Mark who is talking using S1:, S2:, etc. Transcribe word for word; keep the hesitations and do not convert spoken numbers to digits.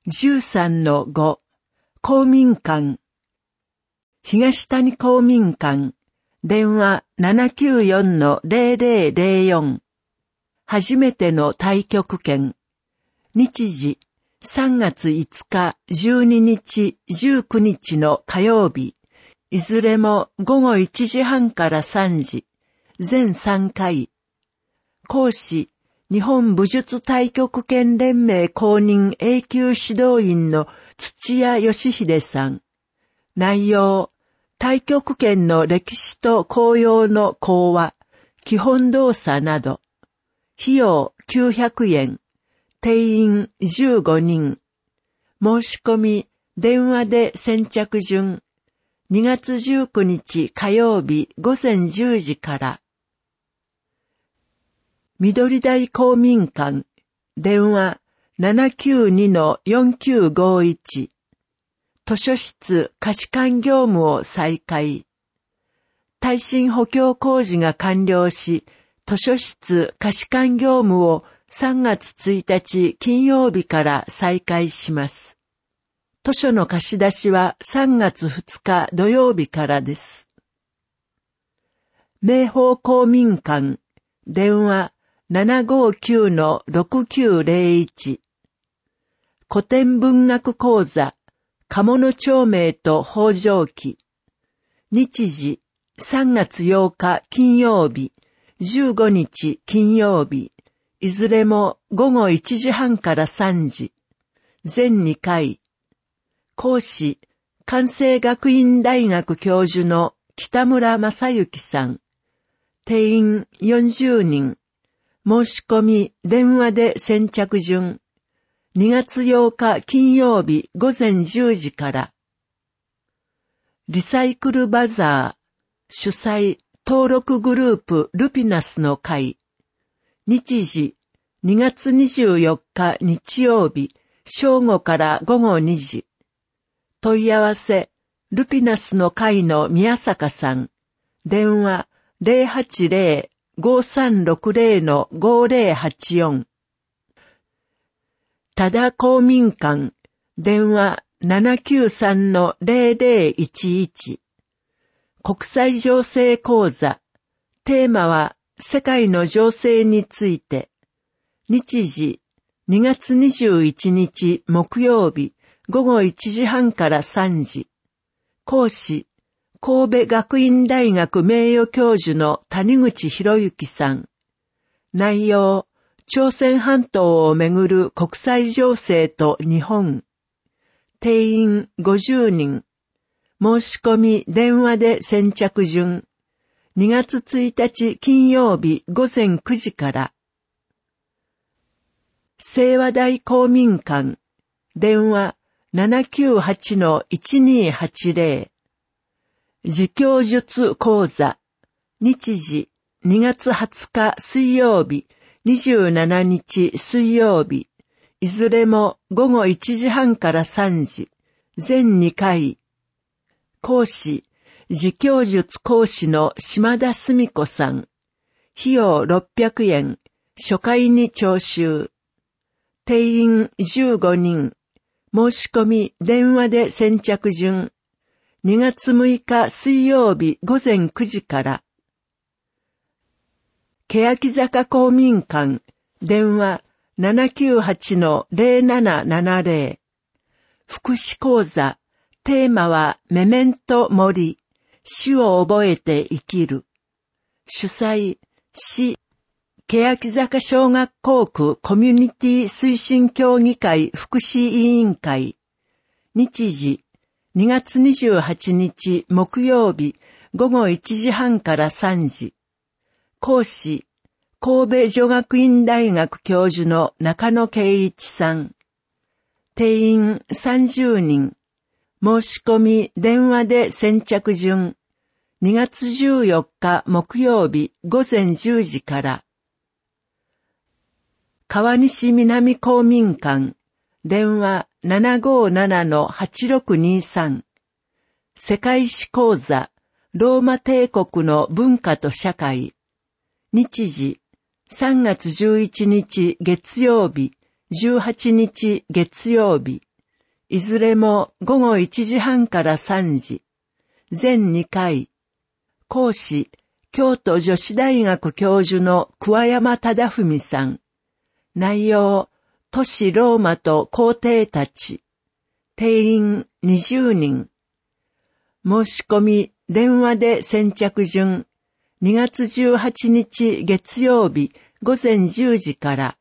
S1: じゅうさんのご、公民館。東谷公民館、電話 ななきゅうよんのゼロゼロゼロよん。初めての太極拳。日時、さんがついつか、じゅうににち、じゅうくにちの火曜日。いずれもごごいちじはんからさんじ。全さんかい。講師、日本武術太極拳連盟公認永久指導員の土屋義秀さん。内容、太極拳の歴史と効用の講話、基本動作など。費用きゅうひゃくえん。定員じゅうごにん。申し込み、電話で先着順。にがつじゅうくにち火曜日ごぜんじゅうじから。緑台公民館、電話 ななきゅうにのよんきゅうごいち。図書室貸館業務を再開。耐震補強工事が完了し、図書室貸館業務をさんがつついたち金曜日から再開します。図書の貸し出しはさんがつふつか土曜日からです。明宝公民館、電話 ななごきゅうのろくきゅうゼロいち。古典文学講座、家物町名と北条記。日時、さんがつようか金曜日、じゅうごにち金曜日。いずれもごごいちじはんからさんじ。全にかい。講師、関西学院大学教授の北村正幸さん。定員よんじゅうにん。申し込み、電話で先着順。にがつようか金曜日ごぜんじゅうじから。リサイクルバザー、主催、登録グループルピナスの会。日時、にがつにじゅうよっか日曜日、正午からごごにじ。問い合わせ、ルピナスの会の宮坂さん。電話 ゼロはちゼロ ごさんろくゼロのごゼロはちよん。多田公民館、電話 ななきゅうさんのゼロゼロいちいち。国際情勢講座。テーマは世界の情勢について。日時、にがつにじゅういちにち木曜日、ごごいちじはんからさんじ。講師、神戸学院大学名誉教授の谷口博之さん。内容、朝鮮半島をめぐる国際情勢と日本。定員ごじゅうにん。申し込み電話で先着順。にがつついたち金曜日ごぜんくじから。清和台公民館、電話 ななきゅうはちのいちにはちゼロ。自供術講座。日時、にがつはつか水曜日、にじゅうしちにち水曜日。いずれもごごいちじはんからさんじ。全にかい。講師、自供術講師の島田澄子さん。費用ろっぴゃくえん。初回に徴収。定員じゅうごにん。申し込み電話で先着順。にがつむいか水曜日ごぜんくじから。欅坂公民館、電話 ななきゅうはちのゼロななななゼロ。福祉講座、テーマはメメントモリ、死を覚えて生きる。主催、市、欅坂小学校区コミュニティ推進協議会福祉委員会。日時、にがつにじゅうはちにち木曜日ごごいちじはんからさんじ。講師、神戸女学院大学教授の中野圭一さん。定員さんじゅうにん。申し込み電話で先着順。にがつじゅうよっか木曜日ごぜんじゅうじから。川西南公民館、電話 ななごななのはちろくにさん。世界史講座、ローマ帝国の文化と社会。日時、さんがつじゅういちにち月曜日、じゅうはちにち月曜日。 いずれもごごいちじはんからさんじ、全にかい。講師、京都女子大学教授の桑山忠文さん。内容、都市ローマと皇帝たち。定員にじゅうにん。申し込み、電話で先着順。にがつじゅうはちにち月曜日午前じゅうじから